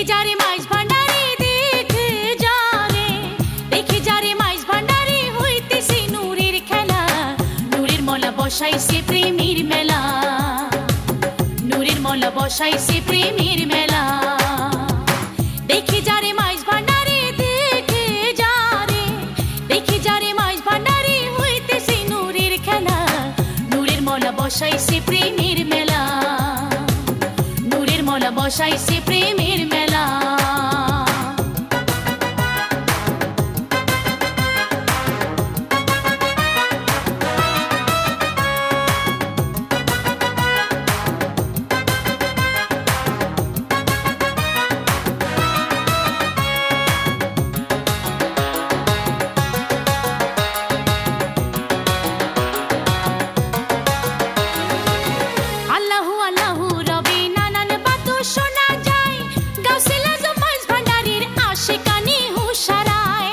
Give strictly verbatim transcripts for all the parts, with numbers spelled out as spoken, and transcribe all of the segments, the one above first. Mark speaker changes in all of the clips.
Speaker 1: যারে মাইজ ভান্ডারি দেখে যারে দেখে যারে মাইজ ভান্ডারি হইতেছে নূরের খেলা নূরের মলা বসাইছে প্রেমের মেলা নূরের মলা বসাইছে প্রেমের মেলা দেখে যারে মাইজ ভান্ডারি দেখে যারে দেখে যারে মাইজ ভান্ডারি হইতেছে নূরের খেলা নূরের মলা বসাইছে প্রেমের মেলা নূরের মলা বসাইছে প্রেমের মেলা আল্লাহু আল্লাহু রবে নানান বাতো শোনা যায় গাউসুল আজম মাইজ ভান্ডারির আশিকানি হুশারায়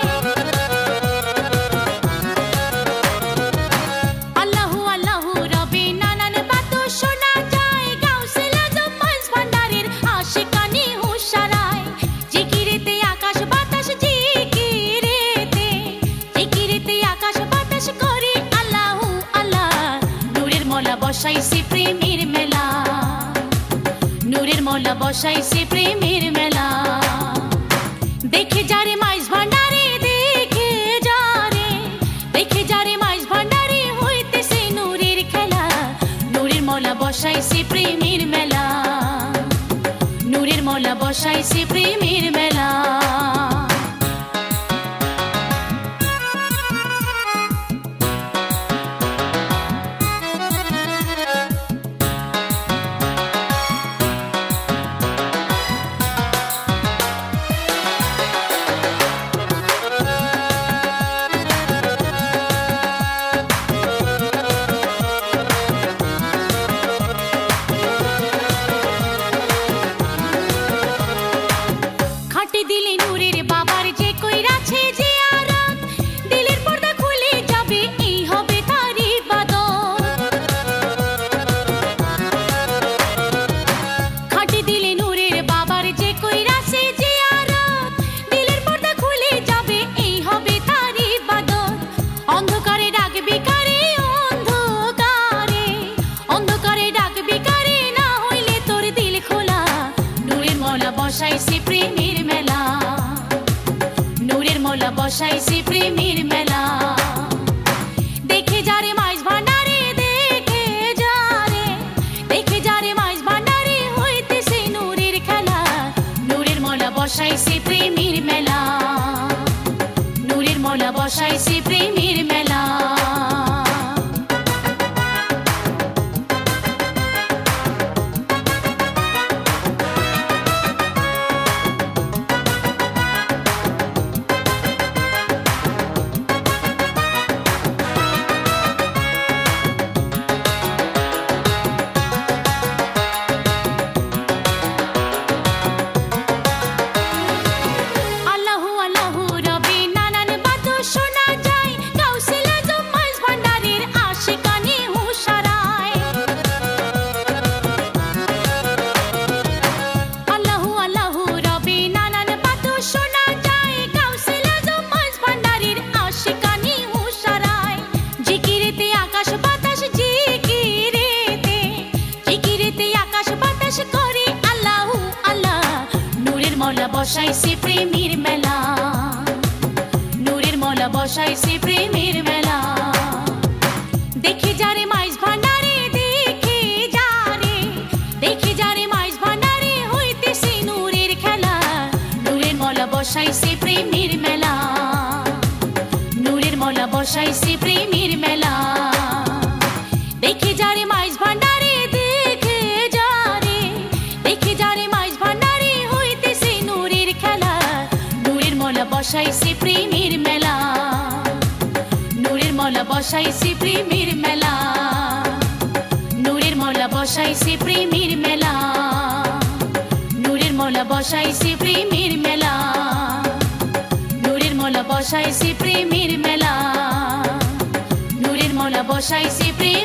Speaker 1: আল্লাহু আল্লাহু রবে নানান বাতো শোনা যায় গাউসুল আজম মাইজ ভান্ডারির আশিকানি হুশারায় জিকিরেতে আকাশ বাতাস জিকিরেতে জিকিরেতে আকাশ বাতাস করে আল্লাহু আল্লাহ নূরের মলা বসাইছে প্রেমের মেলা নূরের মলা বসাইছে প্রেমের মেলা দেখে যারে মাইজ ভান্ডারি দেখে যারে দেখে যারে মাইজ ভান্ডারি হইতেছে নূরের খেলা নূরের মলা বসাইছে প্রেমের মেলা নূরের মলা বসাইছে প্রেমের মেলা খাটি দিলে নূরের বাবার যে কইরাছে জিয়ারত দিলের পর্দা খুলে যাবে এই হবে তার ইবাদত খাটি দিলে নূরের বাবার যে কইরাছে জিয়ারত দিলের পর্দা খুলে যাবে এই হবে তার ইবাদত অন্ধকারে ডাকবি কারে অন্ধকারে অন্ধকারে ডাকবি কারে না হইলে তোর দিল খোলা নূরের মলা বসাইছে প্রেমের মেলা নূরের মলা বসাইছে প্রেমের মেলা দেখে যারে মাইজ ভান্ডারি দেখে যারে দেখে যারে মাইজ ভান্ডারি হইতেছে নূরের খেলা নূরের মলা বসাইছে প্রেমের মেলা নূরের মলা বসাইছে প্রেমের মেলা আল্লাহু আল্লাহু রবে নানান বাতো শোনা যায় গাউসুল আজম মাইজ ভান্ডারির আশিকানি হুশারায় আল্লাহু আল্লাহু রবে নানান বাতো শোনা যায় গাউসুল আজম মাইজ ভান্ডারির আশিকানি হুশারায় জিকিরেতে আকাশ বাতাস জিকিরেতে জিকিরেতে আকাশ বাতাস করে আল্লাহু আল্লাহ নূরের মলা বসাইছে প্রেমের মেলা নূরের মলা বসাইছে প্রেমের মেলা দেখে যারে মাইজ ভান্ডারি দেখে যারে দেখে যারে মাইজ ভান্ডারি হইতেছে নূরের খেলা নূরের মলা বসাইছে প্রেমের মেলা নূরের মলা বসাইছে প্রেমের মেলা দেখে যারে মাইজ ভান্ডারি দেখে যারে দেখে যারে মাইজ ভান্ডারি হইতেছে নূরের খেলা নূরের মলা বসাইছে প্রেমের মেলা নূরের মলা বসাইছে প্রেমের মেলা নূরের মলা বসাইছে প্রেমের মেলা নূরের মলা বসাইছে প্রেমের মেলা নূরের মলা বসাইছে প্রেমের মেলা নূরের মলা বসাইছে প্রেম